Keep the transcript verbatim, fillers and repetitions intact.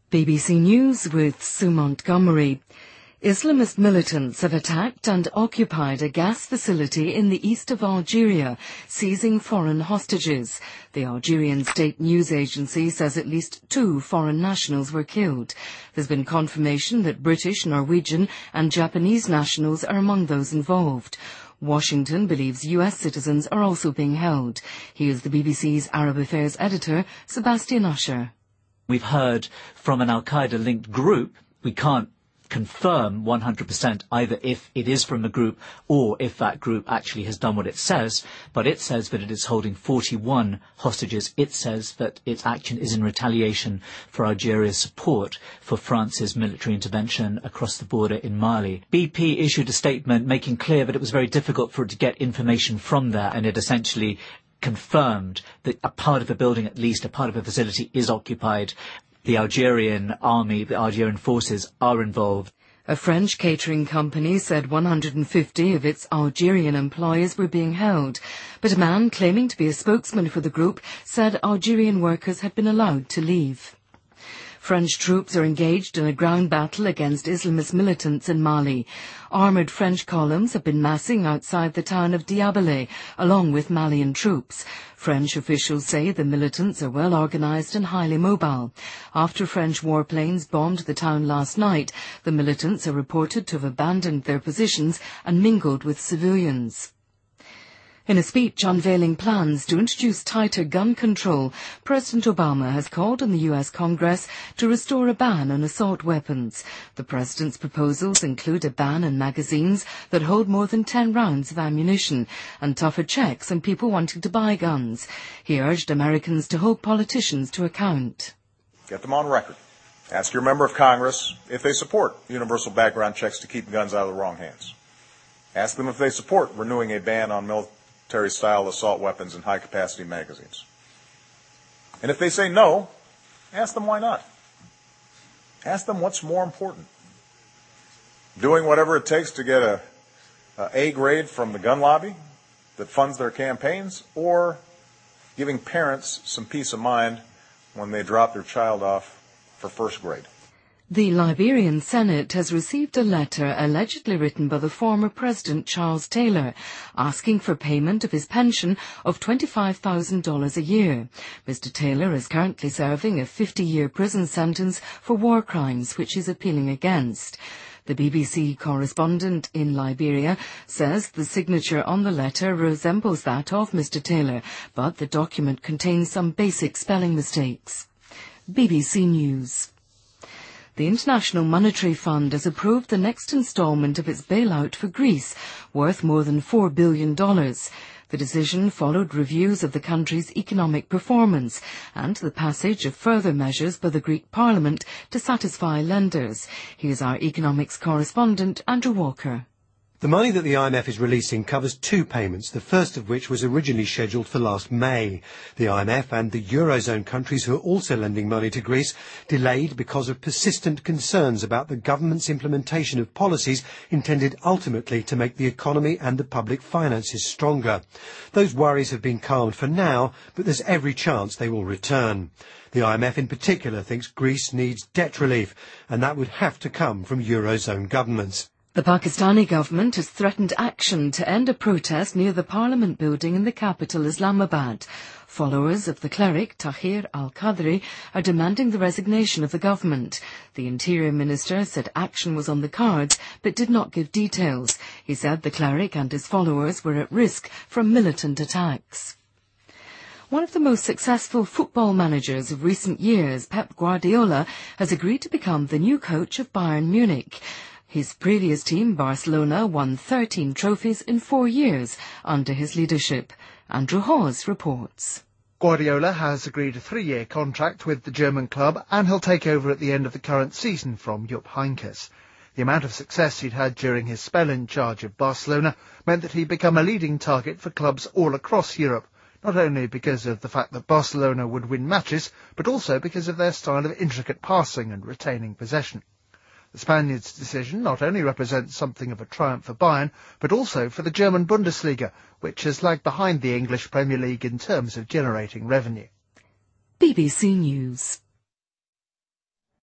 B B C News with Sue Montgomery. Islamist militants have attacked and occupied a gas facility in the east of Algeria, seizing foreign hostages. The Algerian state news agency says at least two foreign nationals were killed. There's been confirmation that British, Norwegian and Japanese nationals are among those involved. Washington believes U S citizens are also being held. Here's the B B C's Arab Affairs editor, Sebastian Usher. We've heard from an al-Qaeda-linked group. We can't confirm one hundred percent either if it is from a group or if that group actually has done what it says, but it says that it is holding forty-one hostages. It says that its action is in retaliation for Algeria's support for France's military intervention across the border in Mali. B P issued a statement making clear that it was very difficult for it to get information from there, and it essentially confirmed that a part of the building, at least a part of the facility, is occupied. The Algerian army, the Algerian forces are involved. A French catering company said one hundred fifty of its Algerian employees were being held, but a man claiming to be a spokesman for the group said Algerian workers had been allowed to leave. French troops are engaged in a ground battle against Islamist militants in Mali. Armoured French columns have been massing outside the town of Diabalé, along with Malian troops. French officials say the militants are well organised and highly mobile. After French warplanes bombed the town last night, the militants are reported to have abandoned their positions and mingled with civilians. In a speech unveiling plans to introduce tighter gun control, President Obama has called on the U S Congress to restore a ban on assault weapons. The president's proposals include a ban on magazines that hold more than ten rounds of ammunition and tougher checks on people wanting to buy guns. He urged Americans to hold politicians to account. Get them on record. Ask your member of Congress if they support universal background checks to keep guns out of the wrong hands. Ask them if they support renewing a ban on military military-style assault weapons and high-capacity magazines. And if they say no, ask them why not. Ask them what's more important. Doing whatever it takes to get a, a A grade from the gun lobby that funds their campaigns, or giving parents some peace of mind when they drop their child off for first grade. The Liberian Senate has received a letter allegedly written by the former President Charles Taylor, asking for payment of his pension of twenty-five thousand dollars a year. Mister Taylor is currently serving a fifty-year prison sentence for war crimes, which he's appealing against. The B B C correspondent in Liberia says the signature on the letter resembles that of Mister Taylor, but the document contains some basic spelling mistakes. B B C News. The International Monetary Fund has approved the next instalment of its bailout for Greece, worth more than four billion dollars. The decision followed reviews of the country's economic performance and the passage of further measures by the Greek Parliament to satisfy lenders. Here's our economics correspondent, Andrew Walker. The money that the I M F is releasing covers two payments, the first of which was originally scheduled for last May. The I M F and the Eurozone countries who are also lending money to Greece delayed because of persistent concerns about the government's implementation of policies intended ultimately to make the economy and the public finances stronger. Those worries have been calmed for now, but there's every chance they will return. The I M F in particular thinks Greece needs debt relief, and that would have to come from Eurozone governments. The Pakistani government has threatened action to end a protest near the Parliament building in the capital, Islamabad. Followers of the cleric Tahir al-Qadri are demanding the resignation of the government. The Interior Minister said action was on the cards, but did not give details. He said the cleric and his followers were at risk from militant attacks. One of the most successful football managers of recent years, Pep Guardiola, has agreed to become the new coach of Bayern Munich. His previous team, Barcelona, won thirteen trophies in four years under his leadership. Andrew Hawes reports. Guardiola has agreed a three-year contract with the German club, and he'll take over at the end of the current season from Jupp Heynckes. The amount of success he'd had during his spell in charge of Barcelona meant that he'd become a leading target for clubs all across Europe, not only because of the fact that Barcelona would win matches, but also because of their style of intricate passing and retaining possession. The Spaniard's decision not only represents something of a triumph for Bayern, but also for the German Bundesliga, which has lagged behind the English Premier League in terms of generating revenue. B B C News.